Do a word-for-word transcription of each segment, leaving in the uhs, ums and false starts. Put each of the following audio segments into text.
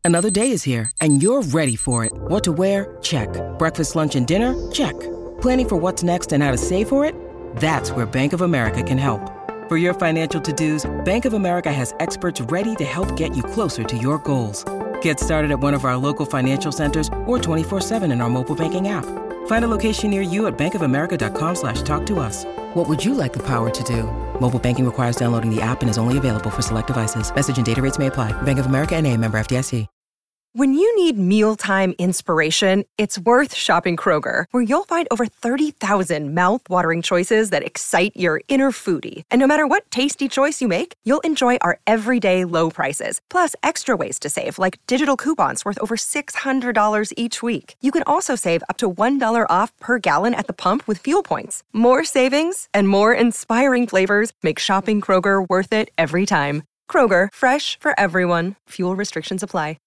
Another day is here, and you're ready for it. What to wear? Check. Breakfast, lunch, and dinner? Check. Planning for what's next and how to save for it? That's where Bank of America can help. For your financial to-dos, Bank of America has experts ready to help get you closer to your goals. Get started at one of our local financial centers or twenty-four seven in our mobile banking app. Find a location near you at bankofamerica.com slash talk to us. What would you like the power to do? Mobile banking requires downloading the app and is only available for select devices. Message and data rates may apply. Bank of America N A, member F D I C. When you need mealtime inspiration, it's worth shopping Kroger, where you'll find over thirty thousand mouth-watering choices that excite your inner foodie. And no matter what tasty choice you make, you'll enjoy our everyday low prices, plus extra ways to save, like digital coupons worth over six hundred dollars each week. You can also save up to one dollar off per gallon at the pump with fuel points. More savings and more inspiring flavors make shopping Kroger worth it every time. Kroger, fresh for everyone. Fuel restrictions apply.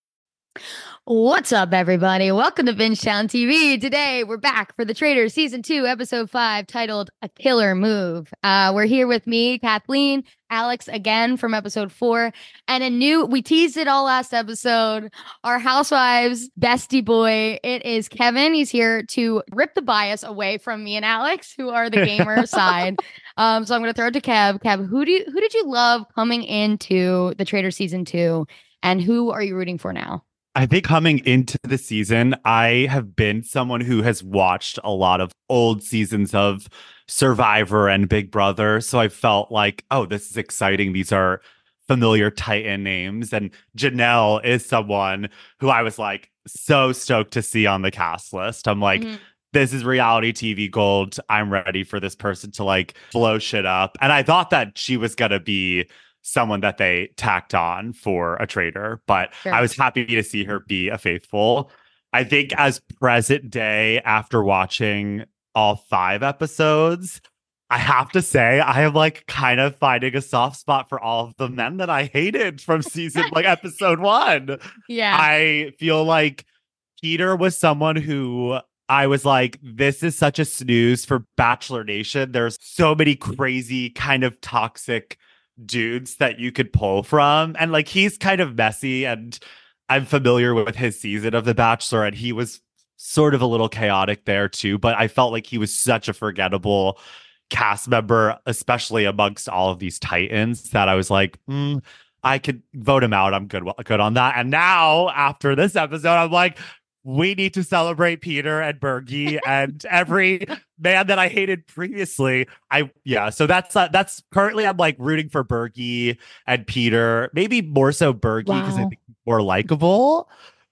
What's up, everybody? Welcome to Bingetown T V. Today, we're back for The Traitors Season two, Episode five, titled A Killer Move. Uh, we're here with me, Kathleen, Alex again from Episode four, and a new, we teased it all last episode, our Housewives bestie boy. It is Kevin. He's here to rip the bias away from me and Alex, who are the gamer side. Um, so I'm going to throw it to Kev. Kev, who do you, who did you love coming into The Traitors Season two, and who are you rooting for now? I think coming into the season, I have been someone who has watched a lot of old seasons of Survivor and Big Brother. So I felt like, oh, this is exciting. These are familiar Titan names. And Janelle is someone who I was like so stoked to see on the cast list. I'm like, mm-hmm. This is reality T V gold. I'm ready for this person to like blow shit up. And I thought that she was going to be someone that they tacked on for a traitor, but sure. I was happy to see her be a faithful. I think as present day, after watching all five episodes, I have to say I am like kind of finding a soft spot for all of the men that I hated from season like episode one. Yeah. I feel like Peter was someone who I was like, this is such a snooze for Bachelor Nation. There's so many crazy kind of toxic dudes that you could pull from, and like he's kind of messy, and I'm familiar with his season of The Bachelor, and he was sort of a little chaotic there too, but I felt like he was such a forgettable cast member, especially amongst all of these Titans, that I was like, mm, I could vote him out. I'm good good on that. And now after this episode, I'm like, we need to celebrate Peter and Bergie and every man that I hated previously. I yeah, so that's uh, that's currently I'm like rooting for Bergie and Peter, maybe more so Bergie because wow. I think he's more likable.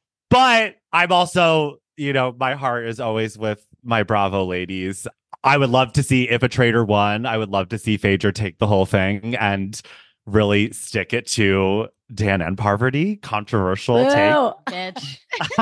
But I'm also, you know, my heart is always with my Bravo ladies. I would love to see if a traitor won. I would love to see Phaedra take the whole thing and really stick it to Dan and Parvati. Controversial Ew, take. Bitch.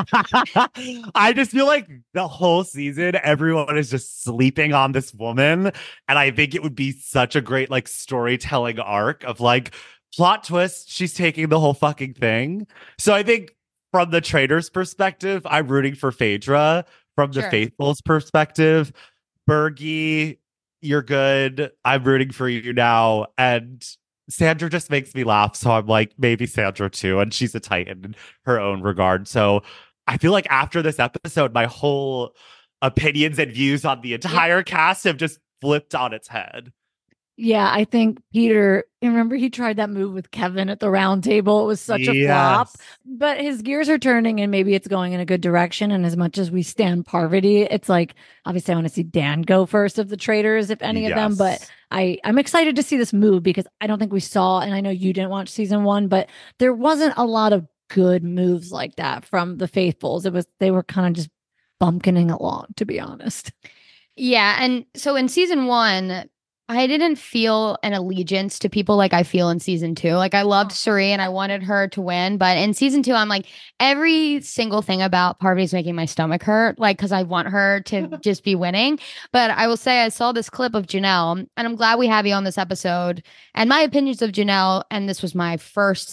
I just feel like the whole season, everyone is just sleeping on this woman. And I think it would be such a great like storytelling arc of like plot twist. She's taking the whole fucking thing. So I think from the traitor's perspective, I'm rooting for Phaedra. From the sure. faithful's perspective, Bergie, you're good. I'm rooting for you now. And Sandra just makes me laugh. So I'm like, maybe Sandra too. And she's a Titan in her own regard. So I feel like after this episode, my whole opinions and views on the entire yeah. cast have just flipped on its head. Yeah, I think Peter, remember he tried that move with Kevin at the round table. It was such a yes. flop, but his gears are turning and maybe it's going in a good direction. And as much as we stand Parvati, it's like, obviously I want to see Dan go first of the traitors, if any yes. of them, but I, I'm excited to see this move because I don't think we saw, and I know you didn't watch season one, but there wasn't a lot of good moves like that from the faithfuls. It was, they were kind of just bumpkining along, to be honest. Yeah. And so in season one, I didn't feel an allegiance to people like I feel in season two. Like I loved Suri and I wanted her to win. But in season two, I'm like, every single thing about Parvati's making my stomach hurt. Like, because I want her to just be winning. But I will say I saw this clip of Janelle, and I'm glad we have you on this episode. And my opinions of Janelle, and this was my first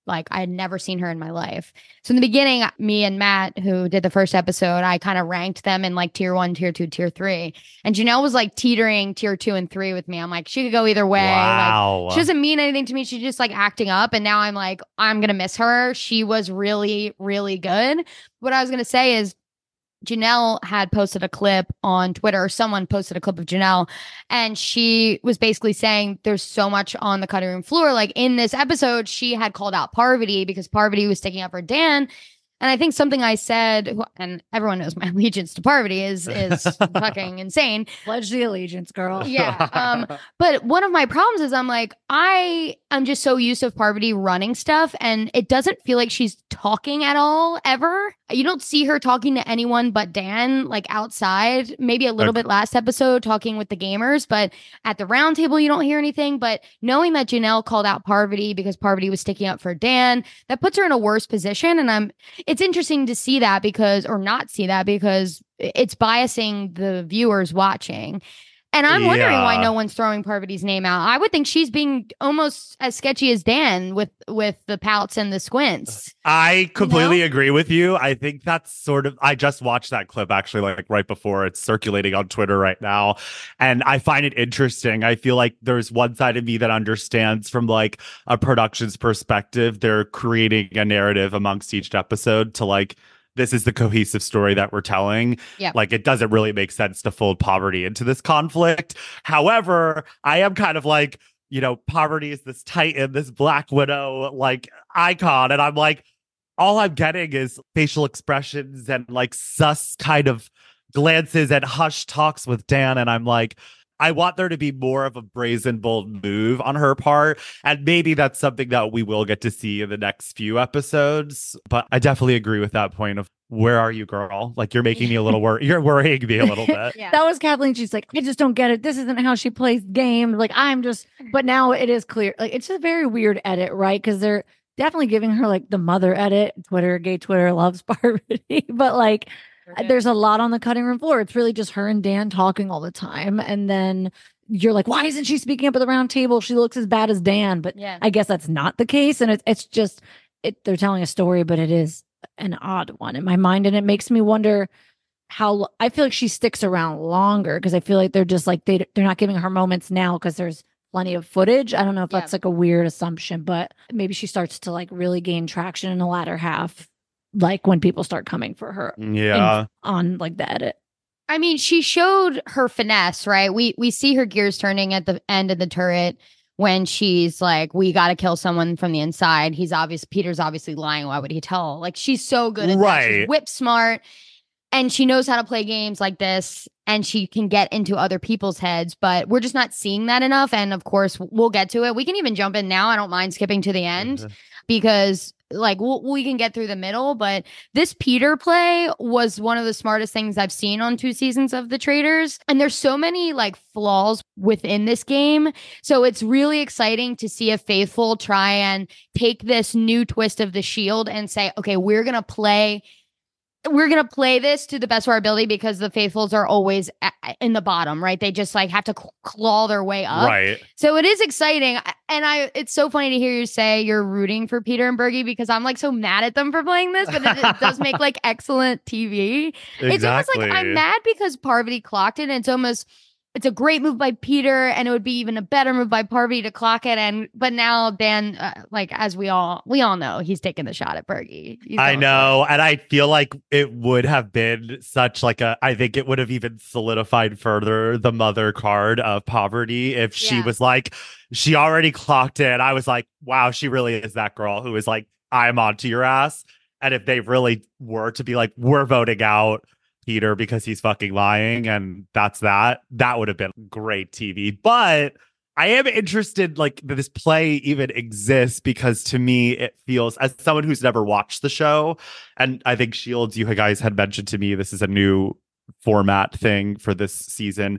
like I had never seen her in my life. So in the beginning, me and Matt, who did the first episode, I kind of ranked them in like tier one, tier two, tier three. And Janelle was like teetering tier two and three with me. I'm like, she could go either way. Wow. Like, she doesn't mean anything to me. She's just like acting up. And now I'm like, I'm going to miss her. She was really, really good. What I was going to say is, Janelle had posted a clip on Twitter, or someone posted a clip of Janelle, and she was basically saying there's so much on the cutting room floor. Like in this episode, she had called out Parvati because Parvati was sticking up for Dan. And I think something I said, and everyone knows my allegiance to Parvati is is fucking insane. Pledge the allegiance, girl. Yeah. Um, but one of my problems is I'm like, I am just so used to Parvati running stuff, and it doesn't feel like she's talking at all ever. You don't see her talking to anyone but Dan, like outside, maybe a little Okay. bit last episode talking with the gamers, but at the round table, you don't hear anything. But knowing that Janelle called out Parvati because Parvati was sticking up for Dan, that puts her in a worse position. And I'm, it's interesting to see that because, or not see that because it's biasing the viewers watching. And I'm wondering Yeah. why no one's throwing Parvati's name out. I would think she's being almost as sketchy as Dan with with the pouts and the squints. I completely know? agree with you. I think that's sort of, I just watched that clip actually, like right before. It's circulating on Twitter right now. And I find it interesting. I feel like there's one side of me that understands from like a production's perspective, they're creating a narrative amongst each episode to like, this is the cohesive story that we're telling. Yeah. Like, it doesn't really make sense to fold Poverty into this conflict. However, I am kind of like, you know, Poverty is this titan, this Black Widow, like, icon. And I'm like, all I'm getting is facial expressions and like sus kind of glances and hush talks with Dan. And I'm like, I want there to be more of a brazen, bold move on her part. And maybe that's something that we will get to see in the next few episodes. But I definitely agree with that point of where are you, girl? Like, you're making me a little worried. You're worrying me a little bit. Yeah. That was Kathleen. She's like, I just don't get it. This isn't how she plays games. Like, I'm just, but now it is clear. Like, it's a very weird edit, right? Because they're definitely giving her like the mother edit. Twitter, gay Twitter loves Parvati. But like, there's a lot on the cutting room floor. It's really just her and Dan talking all the time. And then you're like, why isn't she speaking up at the round table? She looks as bad as Dan. But Yeah. I guess that's not the case. And it's it's just, it, they're telling a story, but it is an odd one in my mind. And it makes me wonder how, I feel like she sticks around longer because I feel like they're just like, they, they're not giving her moments now because there's plenty of footage. I don't know if Yeah. that's like a weird assumption, but maybe she starts to like really gain traction in the latter half, like when people start coming for her Yeah. in- on like the edit. I mean, she showed her finesse, right? We we see her gears turning at the end of the turret when she's like, we got to kill someone from the inside. He's obvious. Peter's obviously lying. Why would he tell? Like, she's so good at that. She's Right. whip smart. And she knows how to play games like this, and she can get into other people's heads, but we're just not seeing that enough. And of course, we'll get to it. We can even jump in now. I don't mind skipping to the end Mhm. because like we'll, we can get through the middle. But this Peter play was one of the smartest things I've seen on two seasons of The Traitors. And there's so many like flaws within this game. So it's really exciting to see a Faithful try and take this new twist of the Shield and say, okay, we're going to play we're going to play this to the best of our ability because the Faithfuls are always a- in the bottom, right? They just like have to cl- claw their way up. Right. So it is exciting. And I, it's so funny to hear you say you're rooting for Peter and Bergie because I'm like so mad at them for playing this, but it, it does make like excellent T V. Exactly. It's almost like I'm mad because Parvati clocked it. And it's almost, it's a great move by Peter, and it would be even a better move by Parvati to clock it. And but now Dan, uh, like as we all we all know, he's taking the shot at Bergie. He's I going for know. And I feel like it would have been such like a, I think it would have even solidified further the mother card of Poverty if she Yeah. was like, she already clocked it. I was like, wow, she really is that girl who is like, I'm onto your ass. And if they really were to be like, we're voting out Peter because he's fucking lying, and that's that, that would have been great T V. But I am interested, like, that this play even exists because to me, it feels, as someone who's never watched the show, and I think Shields, you guys had mentioned to me, this is a new format thing for this season.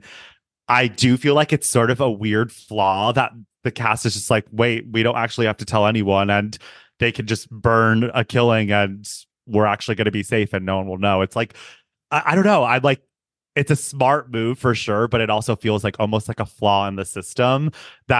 I do feel like it's sort of a weird flaw that the cast is just like, wait, we don't actually have to tell anyone, and they can just burn a killing, and we're actually going to be safe, and no one will know. It's like, I, I don't know. I'm like, it's a smart move for sure, but it also feels like almost like a flaw in the system that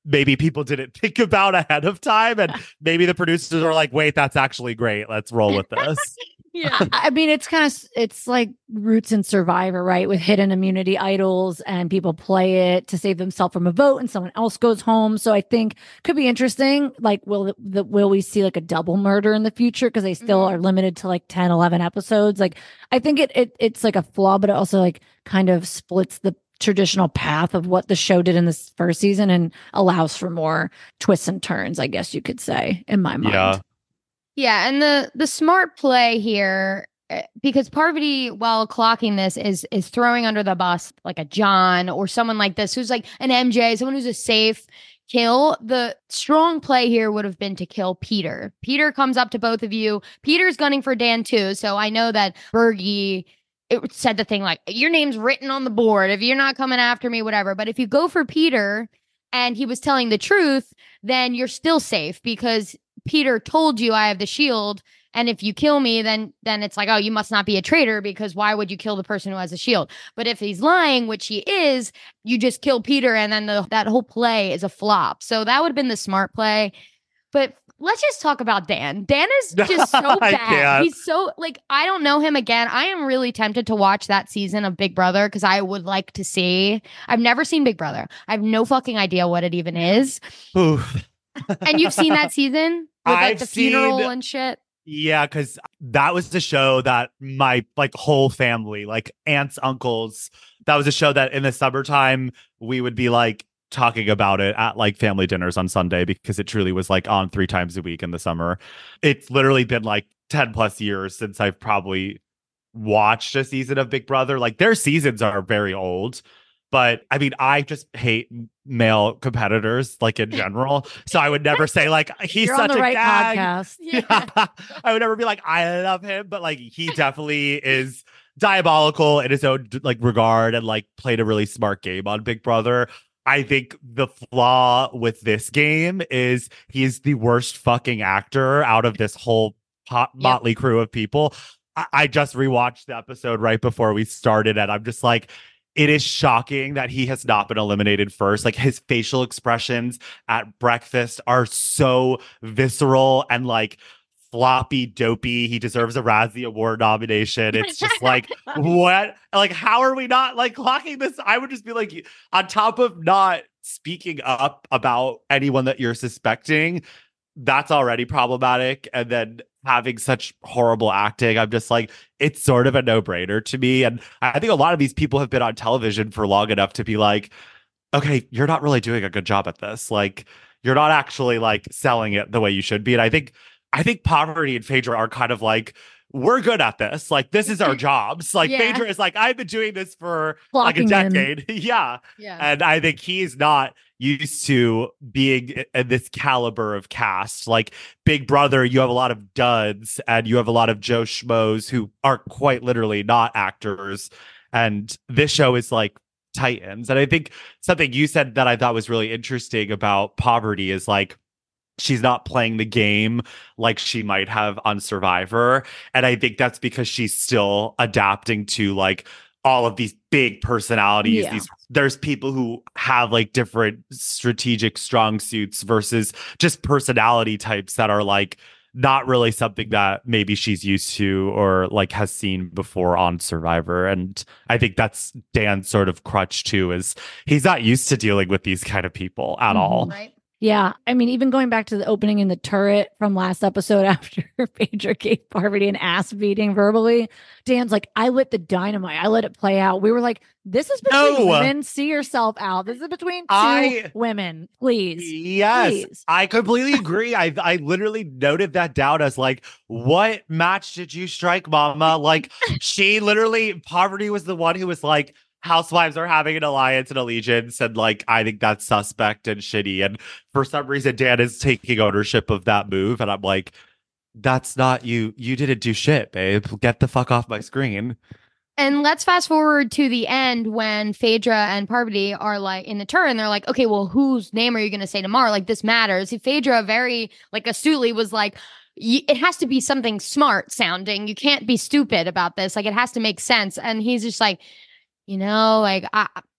maybe people didn't think about ahead of time. And maybe the producers are like, wait, that's actually great. Let's roll with this. Yeah. I mean, it's kind of, it's like Roots and Survivor, right? With hidden immunity idols and people play it to save themselves from a vote and someone else goes home. So I think could be interesting. Like, will the, the will we see like a double murder in the future? Because they still mm-hmm. are limited to like ten, eleven episodes. Like, I think it, it it's like a flaw, but it also like kind of splits the traditional path of what the show did in this first season and allows for more twists and turns, I guess you could say, in my mind. Yeah. Yeah, and the the smart play here, because Parvati, while clocking this, is is throwing under the bus like a John or someone like this who's like an M J, someone who's a safe kill. The strong play here would have been to kill Peter. Peter comes up to both of you. Peter's gunning for Dan too, so I know that Bergie it said the thing like, your name's written on the board. If you're not coming after me, whatever. But if you go for Peter and he was telling the truth, then you're still safe because Peter told you I have the shield, and if you kill me, then then it's like, oh, you must not be a traitor because why would you kill the person who has a shield? But if he's lying, which he is, you just kill Peter, and then the, that whole play is a flop. So that would have been the smart play. But let's just talk about Dan. Dan is just so bad. He's so like, I don't know him again. I am really tempted to watch that season of Big Brother because I would like to see. I've never seen Big Brother. I have no fucking idea what it even is. Oof. And you've seen that season with like I've the funeral seen, and shit? Yeah, because that was the show that my like whole family, like aunts, uncles, that was a show that in the summertime we would be like talking about it at like family dinners on Sunday because it truly was like on three times a week in the summer. It's literally been like ten plus years since I've probably watched a season of Big Brother. Like their seasons are very old. But I mean, I just hate male competitors, like in general. So I would never say like he's You're such on the a right gag. podcast. Yeah. I would never be like I love him, but like he definitely is diabolical in his own like regard and like played a really smart game on Big Brother. I think the flaw with this game is he is the worst fucking actor out of this whole pot- yep. motley crew of people. I-, I just rewatched the episode right before we started, and I'm just like, it is shocking that he has not been eliminated first. Like his facial expressions at breakfast are so visceral and like floppy, dopey. He deserves a Razzie Award nomination. It's just like, what? Like, how are we not like clocking this? I would just be like, on top of not speaking up about anyone that you're suspecting, that's already problematic. And then having such horrible acting, I'm just like, it's sort of a no-brainer to me. And I think a lot of these people have been on television for long enough to be like, okay, you're not really doing a good job at this. Like, you're not actually like selling it the way you should be. And I think, I think Parvati and Phaedra are kind of like, we're good at this. Like, this is our jobs. Like, yeah. Phaedra is like, I've been doing this for Clocking like a decade. yeah. yeah. And I think he's not used to being in this caliber of cast. Like Big Brother, you have a lot of duds and you have a lot of Joe Schmoes who are quite literally not actors. And this show is like Titans. And I think something you said that I thought was really interesting about Parvati is like, she's not playing the game like she might have on Survivor. And I think that's because she's still adapting to like all of these big personalities. Yeah. These there's people who have like different strategic strong suits versus just personality types that are like not really something that maybe she's used to or like has seen before on Survivor. And I think that's Dan's sort of crutch too, is he's not used to dealing with these kind of people at mm-hmm. all. Right. Yeah. I mean, even going back to the opening in the turret from last episode after Phaedra gave Parvati an ass beating verbally, Dan's like, I lit the dynamite. I let it play out. We were like, this is between no. women. See yourself out. This is between two I, women. Please. Yes. Please. I completely agree. I I literally noted that down as like, what match did you strike, mama? Like, she literally, Parvati was the one who was like, Housewives are having an alliance and allegiance, and like I think that's suspect and shitty. And for some reason, Dan is taking ownership of that move, and I'm like, that's not you. You didn't do shit, babe. Get the fuck off my screen. And let's fast forward to the end when Phaedra and Parvati are like in the turn. They're like, okay, well, whose name are you going to say tomorrow? Like, this matters. Phaedra very like astutely was like, it has to be something smart sounding. You can't be stupid about this. Like, it has to make sense. And he's just like, you know, like I,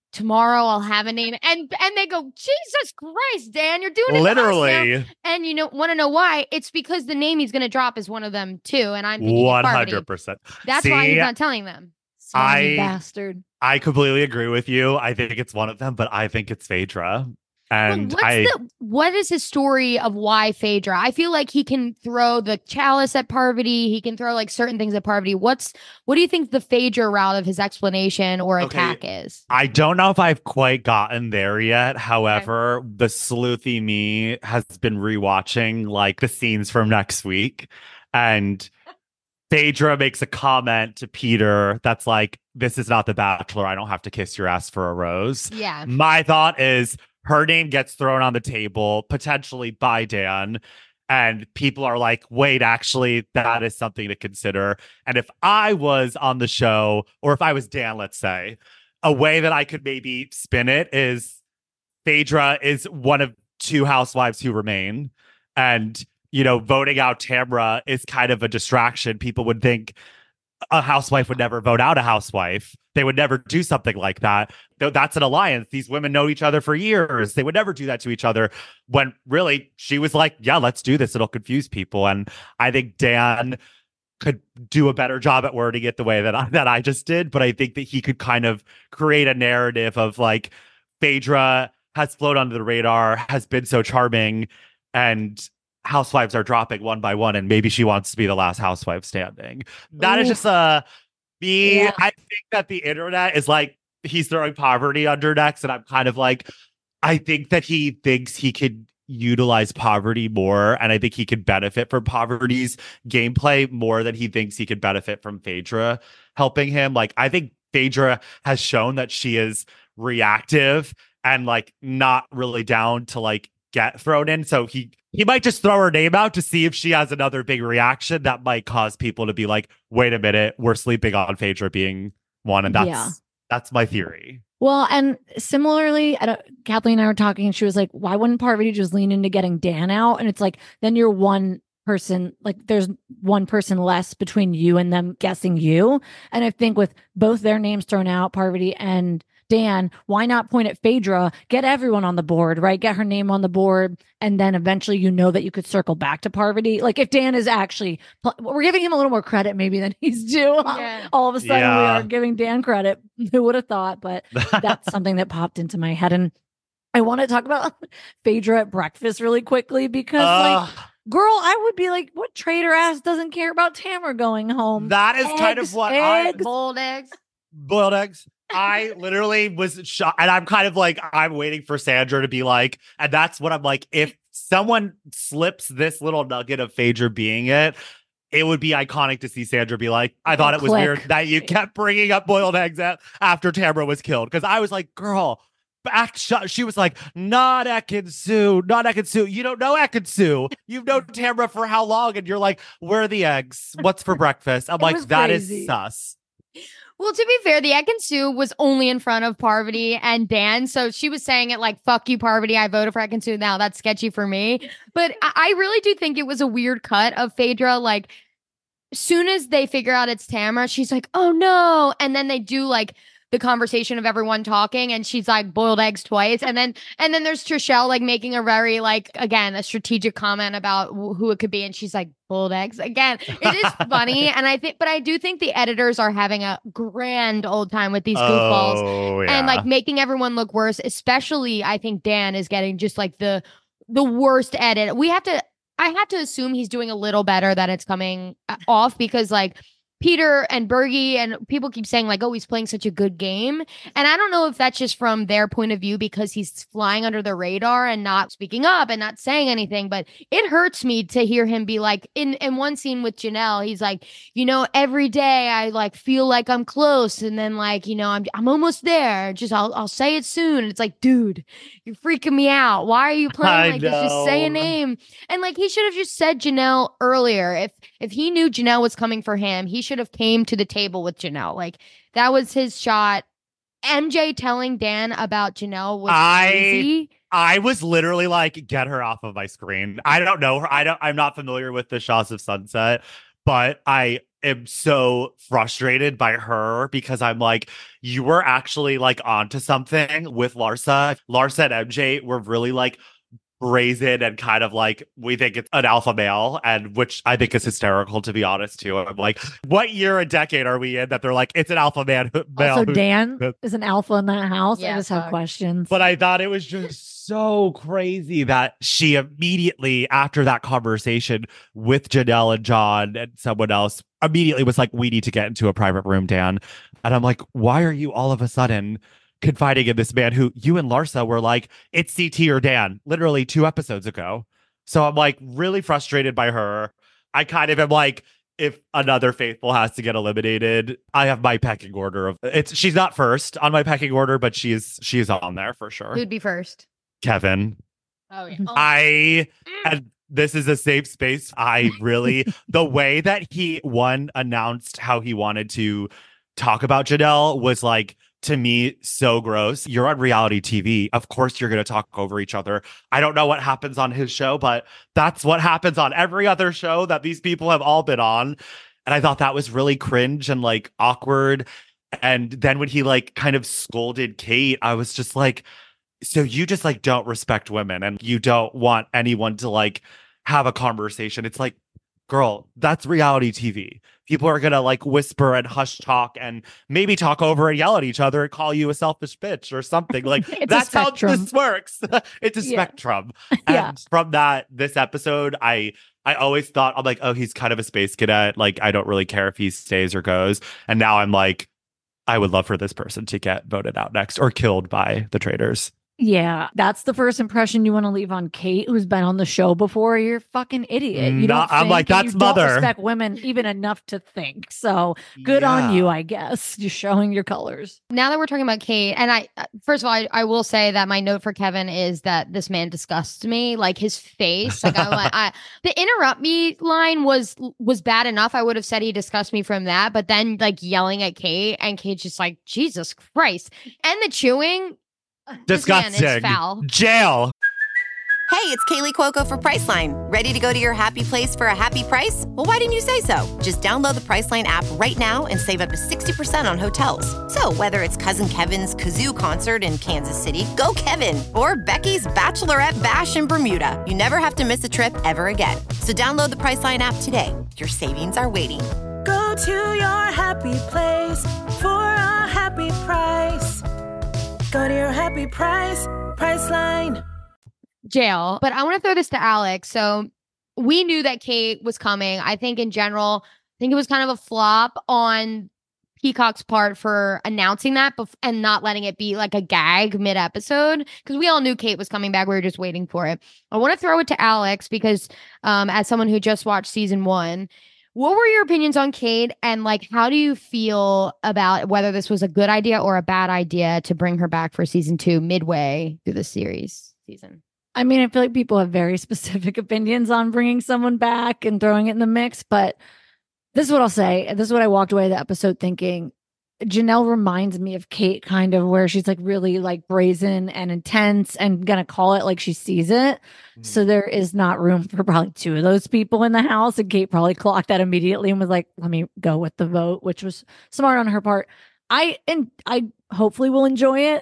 tomorrow I'll have a name. And and they go, Jesus Christ, Dan, you're doing it literally. And you know, want to know why? It's because the name he's going to drop is one of them too. And I'm thinking one hundred percent. That's See, why he's not telling them. Slimy I, bastard. I completely agree with you. I think it's one of them, but I think it's Phaedra. And what's I, the, what is his story of why Phaedra? I feel like he can throw the chalice at Parvati. He can throw like certain things at Parvati. What's what do you think the Phaedra route of his explanation or attack okay, is? I don't know if I've quite gotten there yet. However, okay. the sleuthy me has been rewatching like the scenes from next week, and Phaedra makes a comment to Peter that's like, "This is not The Bachelor. I don't have to kiss your ass for a rose." Yeah. My thought is her name gets thrown on the table, potentially by Dan, and people are like, wait, actually, that is something to consider. And if I was on the show, or if I was Dan, let's say, a way that I could maybe spin it is Phaedra is one of two housewives who remain. And, you know, voting out Tamra is kind of a distraction. People would think a housewife would never vote out a housewife. They would never do something like that. That's an alliance. These women know each other for years. They would never do that to each other, when really she was like, yeah, let's do this. It'll confuse people. And I think Dan could do a better job at wording it the way that I, that I just did. But I think that he could kind of create a narrative of like, Phaedra has flown under the radar, has been so charming, and housewives are dropping one by one, and maybe she wants to be the last housewife standing. That Ooh. Is just a me. Yeah. I think that the internet is like, he's throwing Parvati under next, and I'm kind of like, I think that he thinks he could utilize Parvati more, and I think he could benefit from Parvati's gameplay more than he thinks he could benefit from Phaedra helping him. Like, I think Phaedra has shown that she is reactive and like not really down to like get thrown in. So he he might just throw her name out to see if she has another big reaction that might cause people to be like, wait a minute, we're sleeping on Phaedra being one. And that's yeah. that's my theory. Well, and similarly, I don't, Kathleen and I were talking, and she was like, why wouldn't Parvati just lean into getting Dan out? And it's like, then you're one person, like there's one person less between you and them guessing you. And I think with both their names thrown out, Parvati and Dan, why not point at Phaedra, get everyone on the board, right? Get her name on the board. And then eventually, you know that you could circle back to Parvati. Like if Dan is actually, we're giving him a little more credit maybe than he's due. Yeah. All of a sudden yeah. we are giving Dan credit. Who would have thought? But that's something that popped into my head. And I want to talk about Phaedra at breakfast really quickly because uh. like, girl, I would be like, what traitor ass doesn't care about Tamra going home? That is eggs, kind of what eggs. I... Boiled eggs. Boiled eggs. I literally was shocked. And I'm kind of like, I'm waiting for Sandra to be like, and that's what I'm like, if someone slips this little nugget of Phaedra being it, it would be iconic to see Sandra be like, I thought it was Click. weird that you kept bringing up boiled eggs at, after Tamra was killed. Because I was like, girl, back shot. She was like, not Ekin-Su, not Ekin-Su. You don't know Ekin-Su. You've known Tamra for how long? And you're like, where are the eggs? What's for breakfast? I'm It like, was that crazy. is sus. Well, to be fair, the Ekin-Su was only in front of Parvati and Dan. So she was saying it like, fuck you, Parvati. I voted for Ekin-Su. Now that's sketchy for me. But I, I really do think it was a weird cut of Phaedra. Like, soon as they figure out it's Tamra, she's like, oh no. And then they do like the conversation of everyone talking, and she's like boiled eggs twice. And then and then there's Trishelle like making a very like, again, a strategic comment about wh- who it could be. And she's like, boiled eggs again. It is funny. And I think, but I do think the editors are having a grand old time with these goofballs oh, yeah. and like making everyone look worse. Especially, I think Dan is getting just like the the worst edit. We have to, I have to assume he's doing a little better that it's coming off, because like Peter and Bergie and people keep saying like, oh, he's playing such a good game. And I don't know if that's just from their point of view because he's flying under the radar and not speaking up and not saying anything. But it hurts me to hear him be like, in, in one scene with Janelle, he's like, you know, every day I like feel like I'm close. And then like, you know, I'm I'm almost there. Just I'll I'll say it soon. And it's like, dude, you're freaking me out. Why are you playing like this? Just say a name. And like, he should have just said Janelle earlier. If if he knew Janelle was coming for him, he should have came to the table with Janelle. Like, that was his shot. M J telling Dan about Janelle was I, crazy. I was literally like, get her off of my screen. I don't know her. I don't, I'm not familiar with the Shahs of Sunset, but I am so frustrated by her because I'm like, you were actually like onto something with Larsa. Larsa and M J were really like brazen and kind of like, we think it's an alpha male, and which I think is hysterical, to be honest, too. I'm like, what year and decade are we in that they're like, it's an alpha man male? Also, Dan is an alpha in that house. Yeah, I just fuck. have questions. But I thought it was just so crazy that she immediately, after that conversation with Janelle and John and someone else, immediately was like, we need to get into a private room, Dan. And I'm like, why are you all of a sudden confiding in this man who you and Larsa were like, it's C T or Dan, literally two episodes ago. So I'm like really frustrated by her. I kind of am like, if another faithful has to get eliminated, I have my pecking order of it's she's not first on my pecking order, but she's she's on there for sure. Who'd be first? Kevin. Oh yeah. Oh. I and this is a safe space. I really the way that he one announced how he wanted to talk about Janelle was like, to me, so gross. You're on reality T V. Of course, you're going to talk over each other. I don't know what happens on his show, but that's what happens on every other show that these people have all been on. And I thought that was really cringe and like awkward. And then when he like kind of scolded Kate, I was just like, so you just like don't respect women and you don't want anyone to like have a conversation. It's like, girl, that's reality T V. People are going to like whisper and hush talk and maybe talk over and yell at each other and call you a selfish bitch or something. Like that's how this works. It's a yeah. spectrum. Yeah. And from that, this episode, I I always thought, I'm like, oh, he's kind of a space cadet. Like, I don't really care if he stays or goes. And now I'm like, I would love for this person to get voted out next or killed by the traitors. Yeah, that's the first impression you want to leave on Kate, who's been on the show before. You're a fucking idiot. You No, don't I'm think, like, and that's you mother. Don't respect women even enough to think. So good Yeah. on you, I guess. You're showing your colors. Now that we're talking about Kate, and I, first of all, I, I will say that my note for Kevin is that this man disgusts me. Like his face, like I, I, the interrupt me line was was bad enough. I would have said he disgusts me from that, but then like yelling at Kate, and Kate's just like, Jesus Christ, and the chewing. Disgusting. This man is foul. Jail. Hey, it's Kaylee Cuoco for Priceline. Ready to go to your happy place for a happy price? Well, why didn't you say so? Just download the Priceline app right now and save up to sixty percent on hotels. So whether it's Cousin Kevin's Kazoo Concert in Kansas City, go Kevin, or Becky's Bachelorette Bash in Bermuda, you never have to miss a trip ever again. So download the Priceline app today. Your savings are waiting. Go to your happy place for a happy price. Go to your happy price, Priceline. Jail. But I want to throw this to Alex. So we knew that Kate was coming. I think in general, I think it was kind of a flop on Peacock's part for announcing that bef- and not letting it be like a gag mid-episode, because we all knew Kate was coming back. We were just waiting for it. I want to throw it to Alex because um, as someone who just watched season one, what were your opinions on Kate, and like, how do you feel about whether this was a good idea or a bad idea to bring her back for season two midway through the series season? I mean, I feel like people have very specific opinions on bringing someone back and throwing it in the mix, but this is what I'll say. This is what I walked away the episode thinking. Janelle reminds me of Kate, kind of, where she's like really like brazen and intense and gonna call it like she sees it. Mm. So there is not room for probably two of those people in the house. And Kate probably clocked that immediately and was like, let me go with the vote, which was smart on her part. I and I hopefully will enjoy it.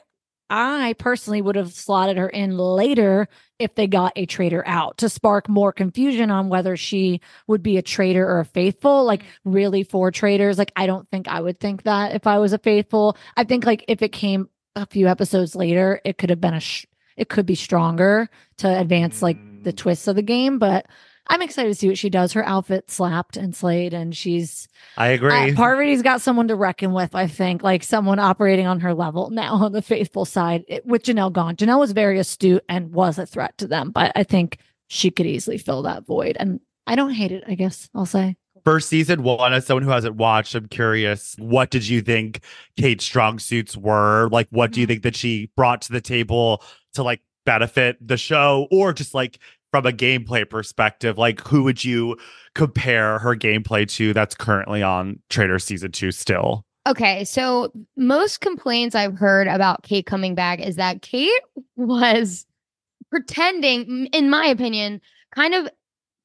I personally would have slotted her in later if they got a traitor out to spark more confusion on whether she would be a traitor or a faithful, like really for traitors. Like, I don't think I would think that if I was a faithful. I think like if it came a few episodes later, it could have been a, sh- it could be stronger to advance like the twists of the game. But I'm excited to see what she does. Her outfit slapped and slayed, and she's. I agree. Uh, Parvati's got someone to reckon with, I think, like someone operating on her level now on the faithful side it, with Janelle gone. Janelle was very astute and was a threat to them, but I think she could easily fill that void. And I don't hate it, I guess I'll say. For season one, as someone who hasn't watched, I'm curious, what did you think Kate's strong suits were? Like, what do you think that she brought to the table to like benefit the show, or just like from a gameplay perspective, like who would you compare her gameplay to that's currently on Traitors season two still? Okay, so most complaints I've heard about Kate coming back is that Kate was pretending, in my opinion, kind of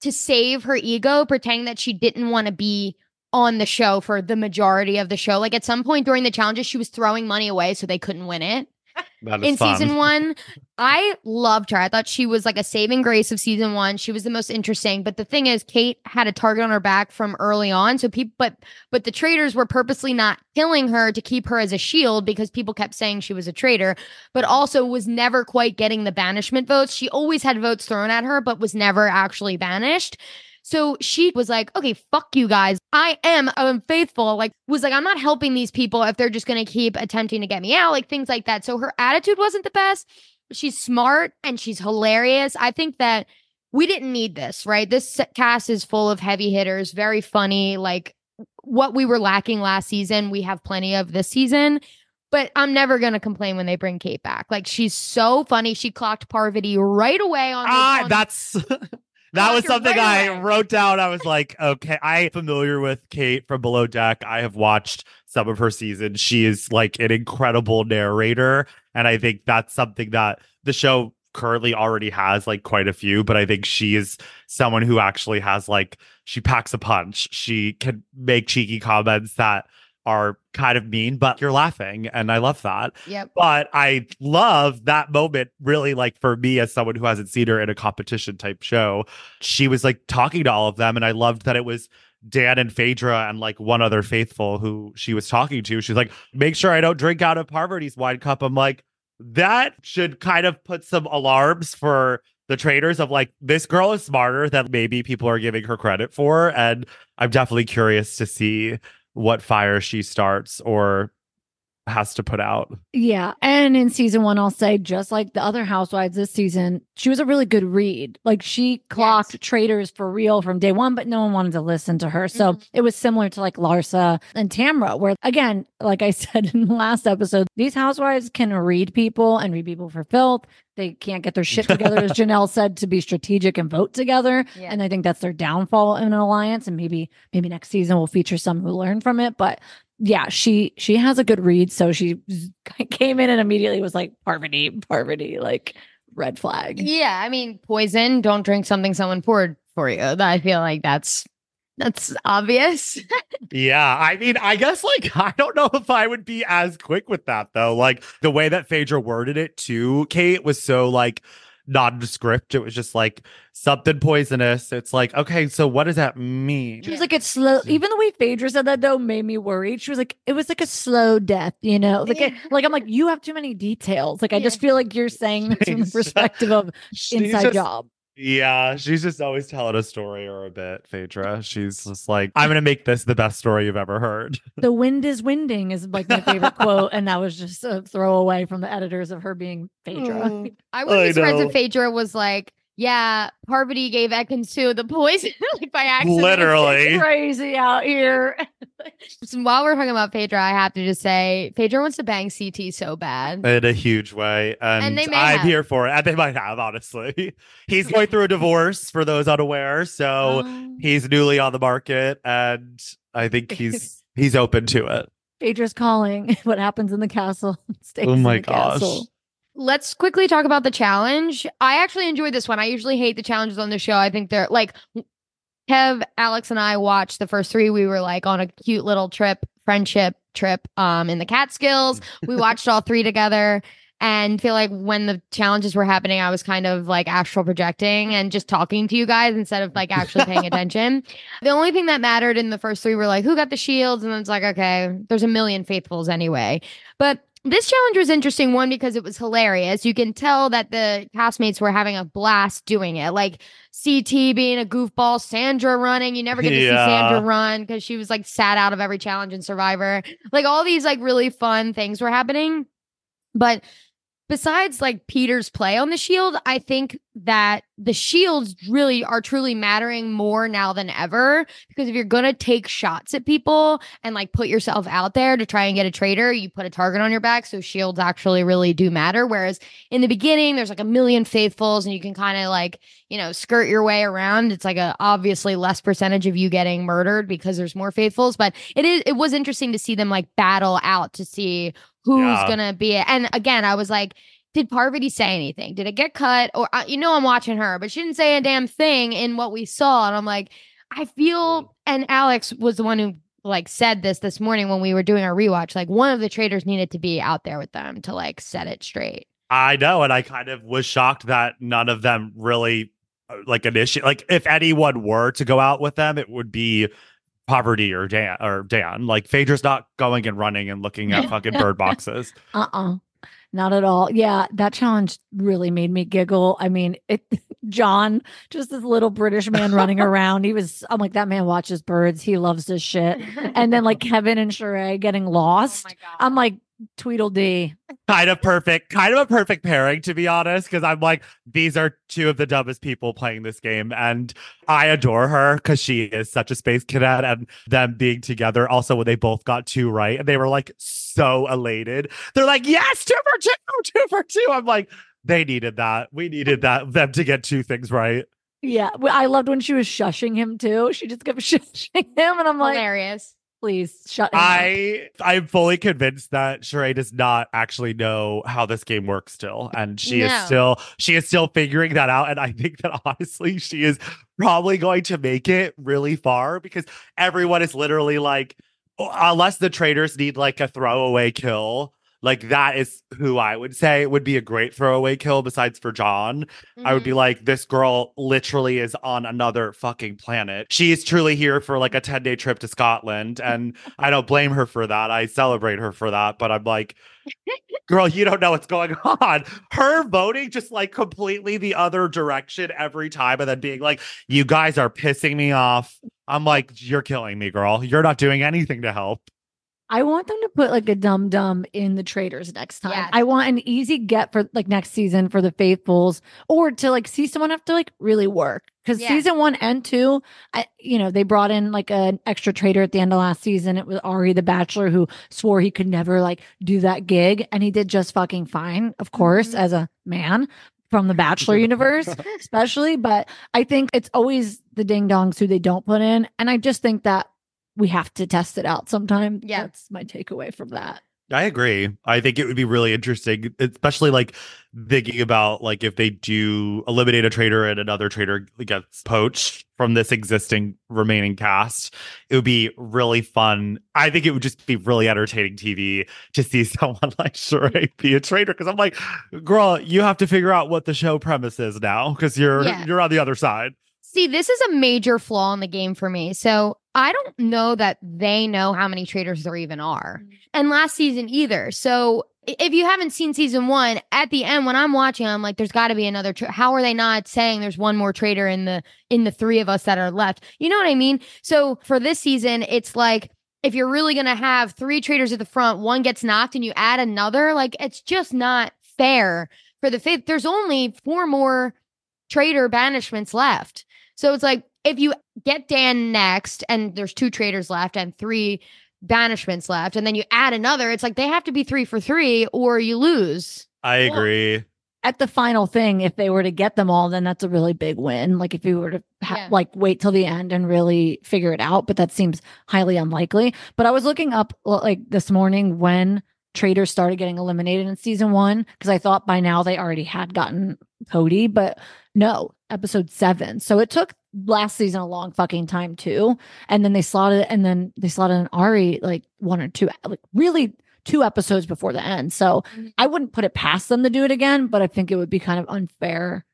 to save her ego, pretending that she didn't want to be on the show for the majority of the show. Like at some point during the challenges, she was throwing money away so they couldn't win it. In fun. season one, I loved her. I thought she was like a saving grace of season one. She was the most interesting. But the thing is, Kate had a target on her back from early on. So people, but but the traitors were purposely not killing her to keep her as a shield because people kept saying she was a traitor, but also was never quite getting the banishment votes. She always had votes thrown at her, but was never actually banished. So she was like, okay, fuck you guys. I am unfaithful. Like, was like, I'm not helping these people if they're just going to keep attempting to get me out, like things like that. So her attitude wasn't the best. She's smart and she's hilarious. I think that we didn't need this, right? This cast is full of heavy hitters, very funny. Like what we were lacking last season, we have plenty of this season. But I'm never going to complain when they bring Kate back. Like, she's so funny. She clocked Parvati right away on the- Ah, on that's... That was something right I wrote down. I was like, okay, I'm familiar with Kate from Below Deck. I have watched some of her seasons. She is like an incredible narrator. And I think that's something that the show currently already has like quite a few. But I think she is someone who actually has like, she packs a punch. She can make cheeky comments that are kind of mean, but you're laughing. And I love that. Yep. But I love that moment, really, like for me, as someone who hasn't seen her in a competition type show, she was like talking to all of them. And I loved that it was Dan and Phaedra and like one other faithful who she was talking to. She's like, make sure I don't drink out of Parvati's wine cup. I'm like, that should kind of put some alarms for the traders of like, this girl is smarter than maybe people are giving her credit for. And I'm definitely curious to see what fire she starts or has to put out. Yeah. And in season one, I'll say, just like the other housewives this season, she was a really good read. Like she clocked Yes. traitors for real from day one, but no one wanted to listen to her. So Mhm. it was similar to like Larsa and Tamra, where again, like I said in the last episode, these housewives can read people and read people for filth. They can't get their shit together, as Janelle said, to be strategic and vote together. Yeah. And I think that's their downfall in an alliance. And maybe, maybe next season we'll feature some who learn from it. But yeah, she she has a good read. So she came in and immediately was like, Parvati, Parvati, like red flag. Yeah, I mean, poison. Don't drink something someone poured for you. I feel like that's that's obvious. Yeah, I mean, I guess like I don't know if I would be as quick with that though. Like the way that Phaedra worded it too, Kate, was so like nondescript. It was just like something poisonous. It's like, okay, so what does that mean? She was like, it's slow. Even the way Phaedra said that though made me worried. She was like, it was like a slow death, you know? Like, it, like I'm like, you have too many details. Like, I just feel like you're saying this from the She's- perspective of She's inside just- job. Yeah, she's just always telling a story or a bit, Phaedra. She's just like, I'm gonna make this the best story you've ever heard. The wind is winding is like my favorite quote. And that was just a throwaway from the editors of her being Phaedra. Mm. I wouldn't I be surprised know. if Phaedra was like, yeah, Parvati gave Ekansu the poison like by accident. Literally. Crazy out here. So while we're talking about Phaedra, I have to just say Phaedra wants to bang C T so bad. In a huge way. And, And they may I'm have. here for it. And they might have, honestly. He's going through a divorce for those unaware. So Um, he's newly on the market. And I think he's he's open to it. Phaedra's calling. What happens in the castle stays Oh my in the gosh. castle. Let's quickly talk about the challenge. I actually enjoyed this one. I usually hate the challenges on the show. I think they're like Kev, Alex, and I watched the first three. We were like on a cute little trip, friendship trip um in the Catskills. We watched all three together and feel like when the challenges were happening, I was kind of like astral projecting and just talking to you guys instead of like actually paying attention. The only thing that mattered in the first three were like, who got the shields? And then it's like, okay, there's a million faithfuls anyway. But this challenge was interesting, one, because it was hilarious. You can tell that the castmates were having a blast doing it. Like C T being a goofball, Sandra running. You never get to see Yeah. Sandra run because she was like sat out of every challenge in Survivor. Like all these like really fun things were happening. But besides like Peter's play on the shield, I think that the shields really are truly mattering more now than ever, because if you're going to take shots at people and like put yourself out there to try and get a traitor, you put a target on your back. So shields actually really do matter. Whereas in the beginning, there's like a million faithfuls and you can kind of like, you know, skirt your way around. It's like a obviously less percentage of you getting murdered because there's more faithfuls, but it is, it was interesting to see them like battle out to see who's Yeah. going to be it. And again, I was like, did Parvati say anything? Did it get cut? Or, uh, you know, I'm watching her, but she didn't say a damn thing in what we saw. And I'm like, I feel, and Alex was the one who like said this this morning when we were doing our rewatch, like one of the traders needed to be out there with them to like set it straight. I know. And I kind of was shocked that none of them really like initiate, like if anyone were to go out with them, it would be Parvati or Dan or Dan. Like Phaedra's not going and running and looking at fucking bird boxes. Uh-uh. Not at all. Yeah, that challenge really made me giggle. I mean, it John, just this little British man running around. He was, I'm like, that man watches birds. He loves this shit. And then like Kevin and Sheree getting lost. Oh I'm like, Tweedledee. Kind of perfect, kind of a perfect pairing, to be honest, because I'm like, these are two of the dumbest people playing this game. And I adore her because she is such a space cadet, and them being together. Also, when they both got two right, and they were like so elated. They're like, yes, two for two, two for two. I'm like, they needed that. We needed that, them to get two things right. Yeah. I loved when she was shushing him too. She just kept shushing him. And I'm like, hilarious. Please shut him I up. I'm fully convinced that Sheree does not actually know how this game works still. And she no. is still she is still figuring that out. And I think that honestly, she is probably going to make it really far because everyone is literally like, unless the traders need like a throwaway kill, like that is who I would say would be a great throwaway kill besides for John. Mm-hmm. I would be like, this girl literally is on another fucking planet. She is truly here for like a ten day trip to Scotland. And I don't blame her for that. I celebrate her for that. But I'm like, girl, you don't know what's going on. Her voting just like completely the other direction every time. And then being like, you guys are pissing me off. I'm like, you're killing me, girl. You're not doing anything to help. I want them to put like a dum dum in the traders next time. Yes. I want an easy get for like next season for the faithfuls, or to like see someone have to like really work. Because yeah. season one and two, I, you know, they brought in like an extra trader at the end of last season. It was Ari the Bachelor, who swore he could never like do that gig, and he did just fucking fine, of course, mm-hmm. as a man from the Bachelor universe, especially. But I think it's always the ding dongs who they don't put in, and I just think that we have to test it out sometime. Yeah. That's my takeaway from that. I agree. I think it would be really interesting, especially like thinking about like if they do eliminate a trader and another trader gets poached from this existing remaining cast. It would be really fun. I think it would just be really entertaining T V to see someone like Sheree be a trader, because I'm like, girl, you have to figure out what the show premise is now, because you're yeah. you're on the other side. See, this is a major flaw in the game for me. So I don't know that they know how many traders there even are. Mm-hmm. And last season either. So if you haven't seen season one, at the end when I'm watching, I'm like, there's got to be another. Tra- how are they not saying there's one more trader in the in the three of us that are left? You know what I mean? So for this season, it's like, if you're really going to have three traders at the front, one gets knocked and you add another, like it's just not fair for the fifth. There's only four more trader banishments left. So it's like, if you get Dan next and there's two traders left and three banishments left, and then you add another, it's like they have to be three for three or you lose. I agree. Well, at the final thing, if they were to get them all, then that's a really big win. Like if you were to ha- yeah. like wait till the end and really figure it out, but that seems highly unlikely. But I was looking up like this morning when traders started getting eliminated in season one, because I thought by now they already had gotten Cody, but no, episode seven. So it took last season a long fucking time too. And then they slotted and then they slotted an Ari like one or two, like really two episodes before the end. So mm-hmm. I wouldn't put it past them to do it again, but I think it would be kind of unfair.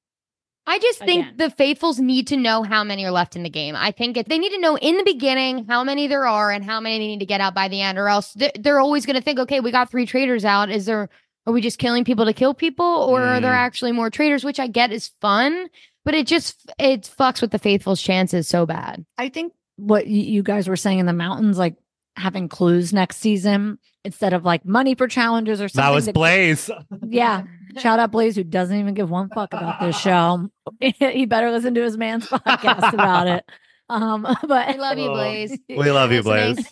I just think again. The faithfuls need to know how many are left in the game. I think it, they need to know in the beginning how many there are and how many they need to get out by the end, or else they're, they're always going to think, okay, we got three traders out. Is there, are we just killing people to kill people, or mm. are there actually more traders, which I get is fun, but it just, it fucks with the faithfuls' chances so bad. I think what y- you guys were saying in the mountains, like having clues next season instead of like money for challenges or something. That was that, Blaze. Yeah. Shout out Blaze, who doesn't even give one fuck about this show. He better listen to his man's podcast about it. Um, but I love you, Blaze. We love you, Blaze.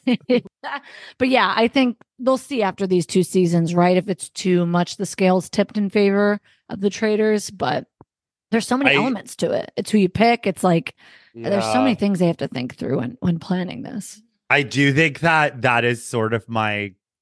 But yeah, I think they'll see after these two seasons, right? If it's too much, the scales tipped in favor of the traders. But there's so many I, elements to it. It's who you pick. It's like yeah. there's so many things they have to think through when, when planning this. I do think that that is sort of my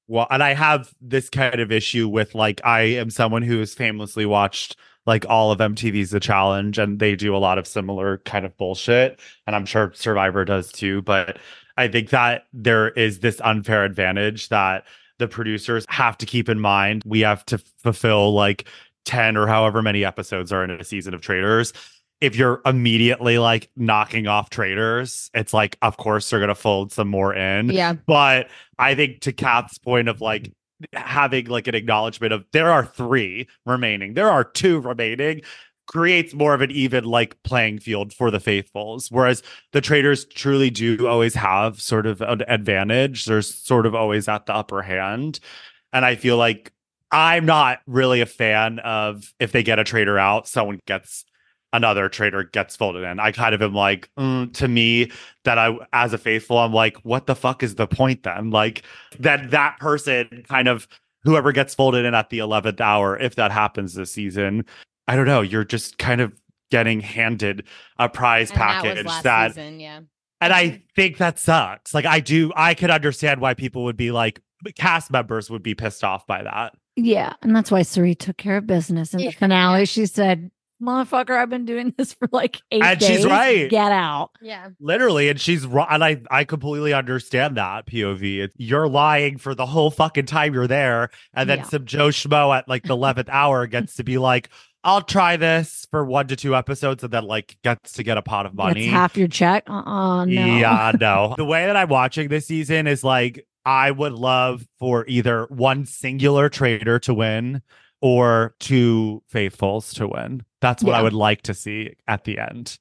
Well, and I have this kind of issue with like, I am someone who has famously watched like all of M T V's The Challenge, and they do a lot of similar kind of bullshit. And I'm sure Survivor does too. But I think that there is this unfair advantage that the producers have to keep in mind. We have to fulfill like ten or however many episodes are in a season of Traitors. If you're immediately like knocking off Traitors, it's like, of course, they're going to fold some more in. Yeah. But I think to Kath's point of like having like an acknowledgement of there are three remaining, there are two remaining, creates more of an even like playing field for the faithfuls. Whereas the Traitors truly do always have sort of an advantage. They're sort of always at the upper hand. And I feel like I'm not really a fan of if they get a traitor out, someone gets another traitor gets folded in. I kind of am like, mm, to me, that I, as a faithful, I'm like, what the fuck is the point then? Like that that person kind of, whoever gets folded in at the eleventh hour, if that happens this season, I don't know, you're just kind of getting handed a prize And package that, was last that, season, yeah. and I think that sucks. Like I do, I could understand why people would be like, cast members would be pissed off by that. Yeah. And that's why Suri took care of business in the Yeah. finale. She said, motherfucker, I've been doing this for like eight And days. she's right. Get out. Yeah. Literally, and she's wrong. And I, I completely understand that P O V. It, you're lying for the whole fucking time you're there. And then Yeah. some Joe Schmo at like the eleventh hour gets to be like, I'll try this for one to two episodes, and then like gets to get a pot of money. That's half your check. Uh-uh, no. Yeah, no. The way that I'm watching this season is like, I would love for either one singular traitor to win or two faithfuls to win. That's what Yeah. I would like to see at the end.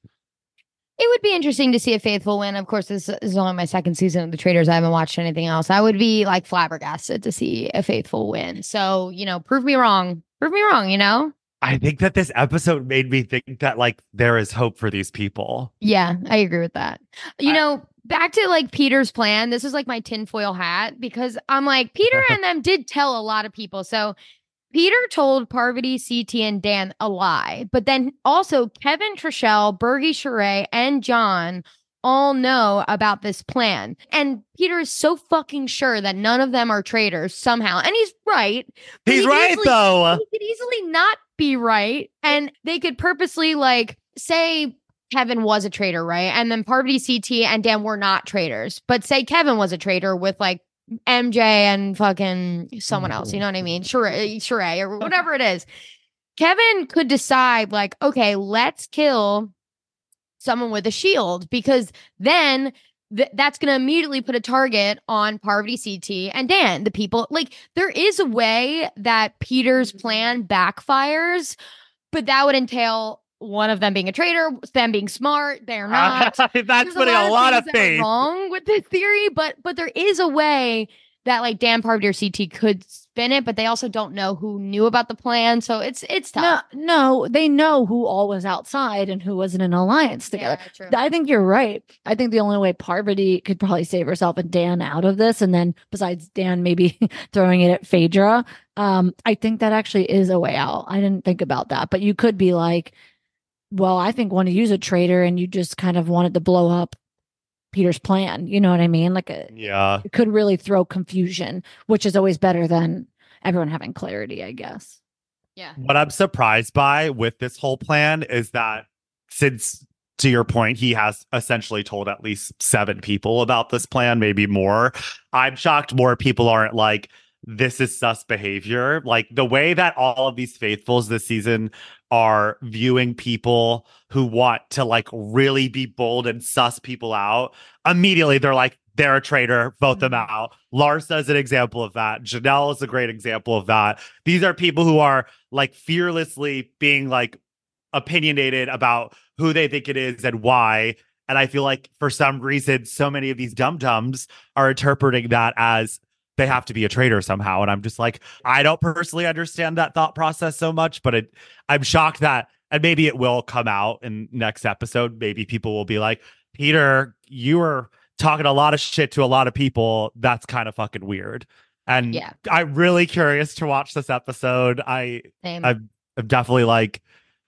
It would be interesting to see a faithful win. Of course, this is only my second season of The Traitors. I haven't watched anything else. I would be like flabbergasted to see a faithful win. So, you know, prove me wrong. Prove me wrong, you know? I think that this episode made me think that like there is hope for these people. Yeah, I agree with that. You I- know, back to like Peter's plan. This is like my tinfoil hat because I'm like, Peter and them did tell a lot of people. So Peter told Parvati, C T, and Dan a lie. But then also Kevin, Trishelle, Bergie, Sheree, and John all know about this plan. And Peter is so fucking sure that none of them are traitors somehow. And he's right. but He's he could right, easily- though. He could easily not be right. And they could purposely like say Kevin was a traitor, right? And then Parvati, C T, and Dan were not traitors. But say Kevin was a traitor with like M J and fucking someone else. You know what I mean? Sheree, Sheree or whatever it is. Kevin could decide like, okay, let's kill someone with a shield because then th- that's going to immediately put a target on Parvati, C T, and Dan, the people. Like, there is a way that Peter's plan backfires, but that would entail one of them being a traitor, them being smart. They're not. That's There's putting a lot of things that are faith. wrong with this theory, but but there is a way that like Dan, Parvati, or C T could spin it, but they also don't know who knew about the plan, so it's it's No, tough. no, they know who all was outside and who was in an alliance together. Yeah, true. I think you're right. I think the only way Parvati could probably save herself and Dan out of this, and then besides Dan maybe throwing it at Phaedra, um, I think that actually is a way out. I didn't think about that, but you could be like, well, I think want to use a traitor, and you just kind of wanted to blow up Peter's plan. You know what I mean? Like, a, Yeah. it could really throw confusion, which is always better than everyone having clarity, I guess. Yeah. What I'm surprised by with this whole plan is that since, to your point, he has essentially told at least seven people about this plan, maybe more. I'm shocked more people aren't like, this is sus behavior. Like the way that all of these faithfuls this season are viewing people who want to like really be bold and suss people out. Immediately they're like, they're a traitor, vote them out. Larsa is an example of that. Janelle is a great example of that. These are people who are like fearlessly being like opinionated about who they think it is and why. And I feel like for some reason, so many of these dum-dums are interpreting that as they have to be a traitor somehow. And I'm just like, I don't personally understand that thought process so much, but it, I'm shocked that, and maybe it will come out in next episode. Maybe people will be like, Peter, you were talking a lot of shit to a lot of people. That's kind of fucking weird. And Yeah. I'm really curious to watch this episode. I, Same. I'm, I'm definitely like,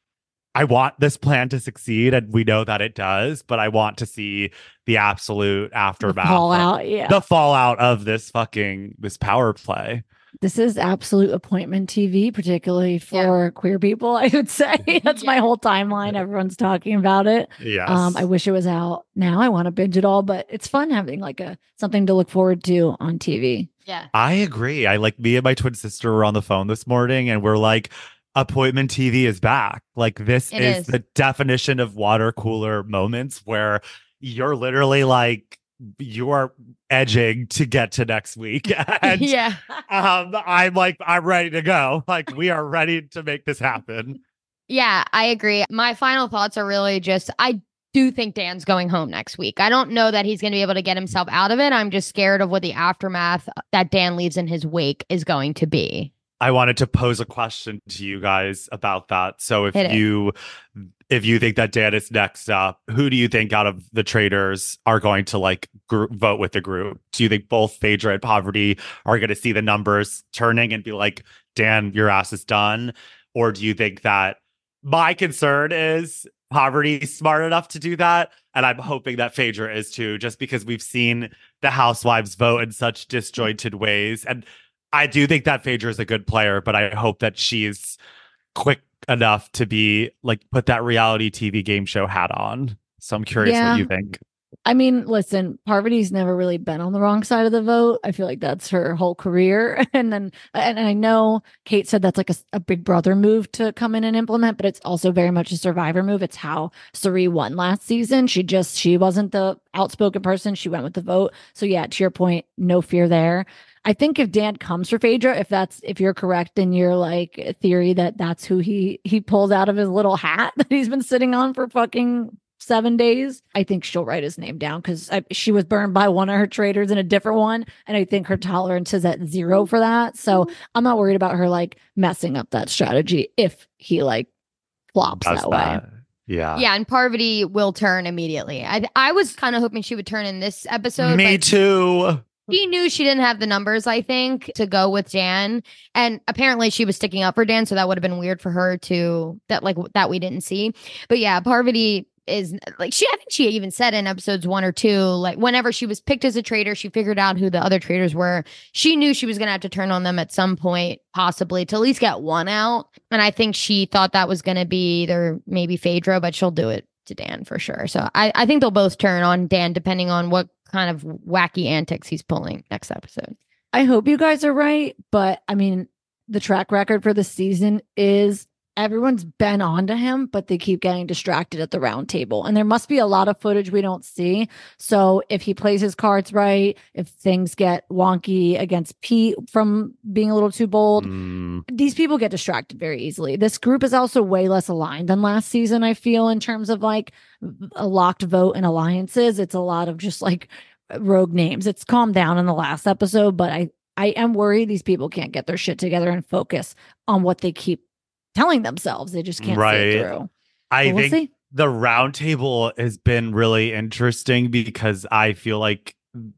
I want this plan to succeed, and we know that it does, but I want to see the absolute aftermath. The fallout, yeah. The fallout of this fucking, this power play. This is absolute appointment T V, particularly for yeah. queer people, I would say. That's yeah. my whole timeline. Everyone's talking about it. Yes. Um, I wish it was out now. I want to binge it all, but it's fun having like a something to look forward to on T V. Yeah. I agree. I like me and my twin sister were on the phone this morning and we're like, appointment T V is back. Like this is, is the definition of water cooler moments where you're literally like, you are edging to get to next week. And yeah. um, I'm like, I'm ready to go. Like we are ready to make this happen. Yeah, I agree. My final thoughts are really just, I do think Dan's going home next week. I don't know that he's going to be able to get himself out of it. I'm just scared of what the aftermath that Dan leaves in his wake is going to be. I wanted to pose a question to you guys about that. So if Hit you it. if you think that Dan is next up, who do you think out of the traitors are going to like gr- vote with the group? Do you think both Phaedra and Poverty are going to see the numbers turning and be like, Dan, your ass is done? Or do you think that my concern is Poverty smart enough to do that? And I'm hoping that Phaedra is too, just because we've seen the housewives vote in such disjointed ways. And I do think that Phaedra is a good player, but I hope that she's quick enough to be like put that reality T V game show hat on. So I'm curious yeah. what you think. I mean, listen, Parvati's never really been on the wrong side of the vote. I feel like that's her whole career. And then, and I know Kate said that's like a, a big brother move to come in and implement, but it's also very much a survivor move. It's how Cirie won last season. She just, she wasn't the outspoken person. She went with the vote. So yeah, to your point, no fear there. I think if Dan comes for Phaedra, if that's if you're correct in your like theory that that's who he he pulled out of his little hat that he's been sitting on for fucking seven days, I think she'll write his name down because she was burned by one of her traitors in a different one, and I think her tolerance is at zero for that. So I'm not worried about her like messing up that strategy if he like flops Does that, that way. Yeah. Yeah, and Parvati will turn immediately. I I was kind of hoping she would turn in this episode. Me but- too. She knew she didn't have the numbers, I think, to go with Dan. And apparently she was sticking up for Dan. So that would have been weird for her to that like that we didn't see. But yeah, Parvati is like she I think she even said in episodes one or two, like whenever she was picked as a traitor, she figured out who the other traitors were. She knew she was gonna have to turn on them at some point, possibly to at least get one out. And I think she thought that was gonna be either maybe Phaedra, but she'll do it to Dan for sure. So I, I think they'll both turn on Dan depending on what kind of wacky antics he's pulling next episode. I hope you guys are right, but I mean, the track record for the season is everyone's been on to him, but they keep getting distracted at the round table. And there must be a lot of footage we don't see. So if he plays his cards right, if things get wonky against Pete from being a little too bold, mm. these people get distracted very easily. This group is also way less aligned than last season, I feel, in terms of like a locked vote and alliances. It's a lot of just like rogue names. It's calmed down in the last episode, but I, I am worried these people can't get their shit together and focus on what they keep telling themselves. They just can't right. see it through. I we'll think see. The round table has been really interesting because I feel like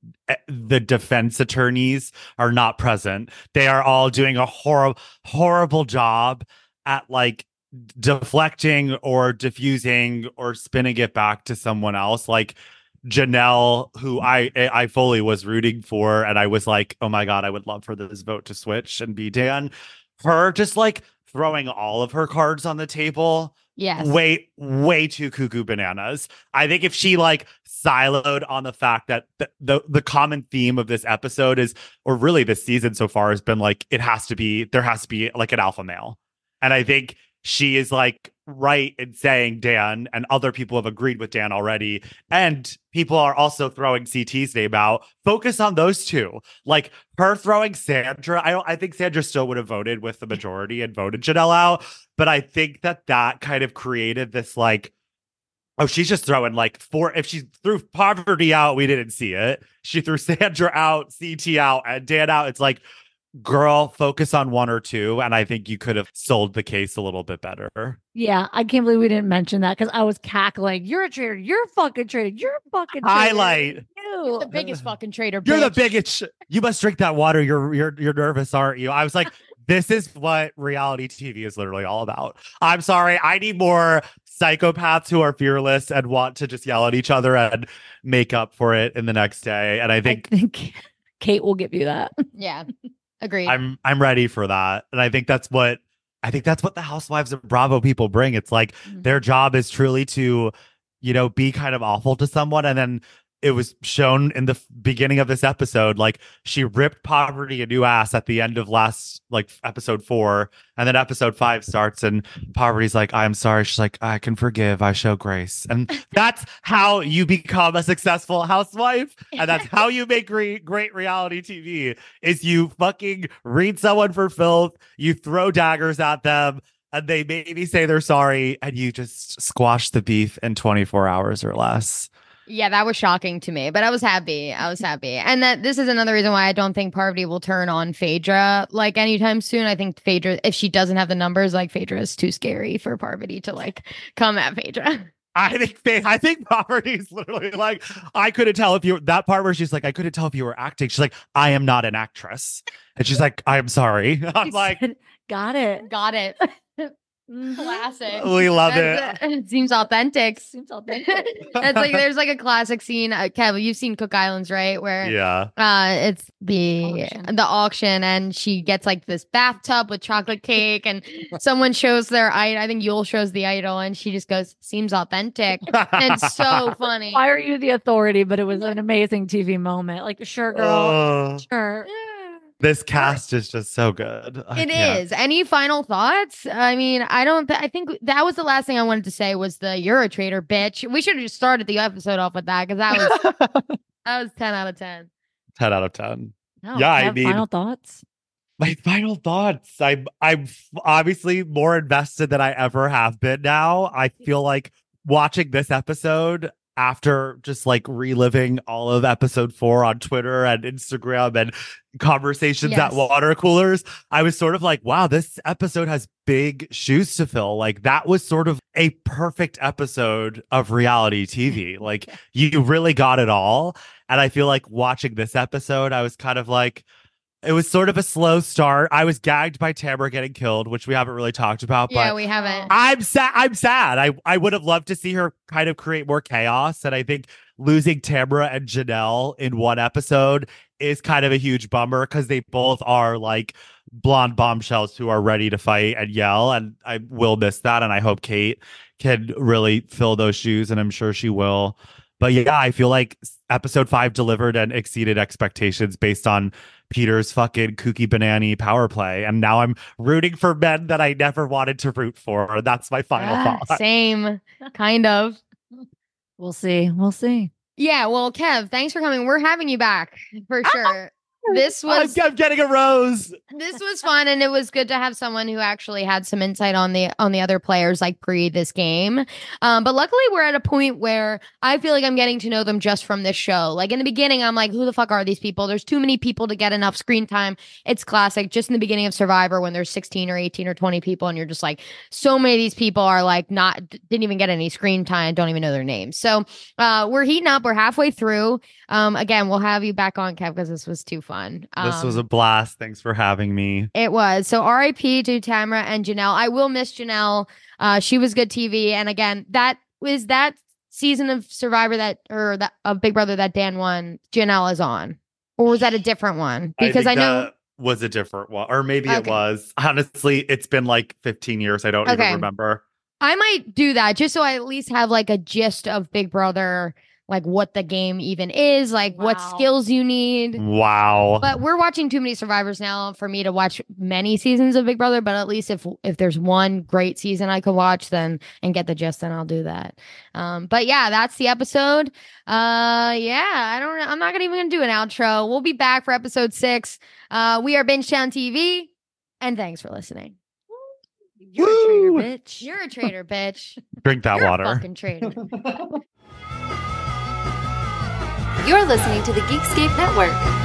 the defense attorneys are not present. They are all doing a horrible, horrible job at like deflecting or diffusing or spinning it back to someone else. Like Janelle, who I I fully was rooting for, and I was like, oh my God, I would love for this vote to switch and be Dan. Her just like throwing all of her cards on the table. Yes. Way, way too cuckoo bananas. I think if she like siloed on the fact that the, the the common theme of this episode is, or really this season so far has been like, it has to be, there has to be like an alpha male. And I think she is like right in saying Dan, and other people have agreed with Dan already. And people are also throwing C T's name out. Focus on those two. Like her throwing Sandra. I don't, I think Sandra still would have voted with the majority and voted Janelle out. But I think that that kind of created this like, oh, she's just throwing like four. If she threw Poverty out, we didn't see it. She threw Sandra out, C T out, and Dan out. It's like, girl, focus on one or two. And I think you could have sold the case a little bit better. Yeah, I can't believe we didn't mention that because I was cackling. You're a traitor. You're a fucking traitor. You're a fucking traitor. Highlight. You're the biggest fucking traitor. You're bitch. the biggest. Sh- you must drink that water. You're you're you're nervous, aren't you? I was like, this is what reality T V is literally all about. I'm sorry. I need more psychopaths who are fearless and want to just yell at each other and make up for it in the next day. And I think, I think Kate will give you that. Yeah. Agreed. I'm I'm ready for that. And I think that's what I think that's what the Housewives of Bravo people bring. It's like mm-hmm. their job is truly to, you know, be kind of awful to someone. And then it was shown in the f- beginning of this episode, like she ripped Poverty a new ass at the end of last, like episode four. And then episode five starts and Poverty's like, I'm sorry. She's like, I can forgive. I show grace. And that's how you become a successful housewife. And that's how you make great, great reality T V is you fucking read someone for filth. You throw daggers at them and they maybe say they're sorry. And you just squash the beef in twenty-four hours or less. Yeah, that was shocking to me, but I was happy. I was happy. And that this is another reason why I don't think Parvati will turn on Phaedra like anytime soon. I think Phaedra, if she doesn't have the numbers, like Phaedra is too scary for Parvati to like come at Phaedra. I think I think Parvati is literally like, I couldn't tell if you that part where she's like, I couldn't tell if you were acting. She's like, I am not an actress. And she's like, I'm sorry. I'm like, said, got it. Got it. Classic. We love That's, it. It seems authentic. Seems authentic. It's like there's like a classic scene. Uh, Kev, you've seen Cook Islands, right? Where yeah, uh, it's the auction. the auction, and she gets like this bathtub with chocolate cake, and someone shows their idol. I think Yul shows the idol, and she just goes, "Seems authentic," and so funny. Why are you the authority? But it was an amazing T V moment. Like, sure, girl, uh, sure. This cast is just so good. I It can't. is. Any final thoughts? I mean, I don't. Th- I think that was the last thing I wanted to say. Was the "You're a traitor, bitch." We should have just started the episode off with that because that was that was ten out of ten. ten out of ten. No, Yeah, I have mean- final thoughts. My final thoughts. I'm I'm obviously more invested than I ever have been now. I feel like watching this episode after just like reliving all of episode four on Twitter and Instagram and conversations Yes. at water coolers, I was sort of like, wow, this episode has big shoes to fill. Like that was sort of a perfect episode of reality T V. Like you really got it all. And I feel like watching this episode, I was kind of like, it was sort of a slow start. I was gagged by Tamara getting killed, which we haven't really talked about. Yeah, but we haven't. I'm sad. I'm sad. I, I would have loved to see her kind of create more chaos. And I think losing Tamara and Janelle in one episode is kind of a huge bummer because they both are like blonde bombshells who are ready to fight and yell. And I will miss that. And I hope Kate can really fill those shoes. And I'm sure she will. But yeah, I feel like episode five delivered and exceeded expectations based on Peter's fucking kooky banana power play. And now I'm rooting for men that I never wanted to root for. That's my final Ah, thought. same, kind of. We'll see. We'll see. Yeah, well, Kev, thanks for coming. We're having you back for sure. This was I'm, I'm getting a rose. this was fun, and it was good to have someone who actually had some insight on the on the other players like pre this game. Um, but luckily, we're at a point where I feel like I'm getting to know them just from this show. Like in the beginning, I'm like, who the fuck are these people? There's too many people to get enough screen time. It's classic. Just in the beginning of Survivor, when there's sixteen or eighteen or twenty people, and you're just like, so many of these people are like not didn't even get any screen time, don't even know their names. So uh, we're heating up. We're halfway through. Um, again, we'll have you back on, Kev, because this was too fun. Um, This was a blast. Thanks for having me. It was. So R I P to Tamara and Janelle. I will miss Janelle. Uh, she was good T V. And again, that was that season of Survivor that or that of Big Brother that Dan won. Janelle is on, or was that a different one? Because I, think know that was a different one, or maybe it Okay. was. Honestly, it's been like fifteen years. I don't Okay. even remember. I might do that just so I at least have like a gist of Big Brother, like what the game even is, like what Wow. skills you need. Wow. But we're watching too many Survivors now for me to watch many seasons of Big Brother. But at least if if there's one great season I could watch, then and get the gist, then I'll do that. Um, but yeah, that's the episode. Uh, yeah, I don't. I'm not gonna even gonna do an outro. We'll be back for episode six. Uh, we are Bingetown T V, and thanks for listening. You're a traitor, bitch. You're a traitor, bitch. Drink that You're water. a fucking traitor. You're listening to the Geekscape Network.